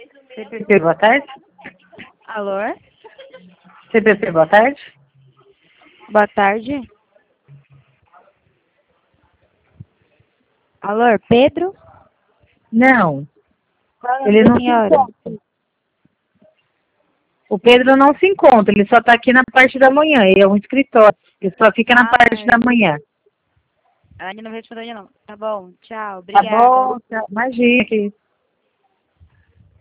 CPP, boa tarde. Alô? CPP, boa tarde. Boa tarde. Alô, Pedro? Não, Qual é o ele nome da não se senhora? encontra. O Pedro não se encontra, ele só está aqui na parte da manhã, ele é um escritório, ele só fica na parte da manhã. A Anny não respondeu ainda não. Tá bom, tchau, Tá obrigada. bom, imagina que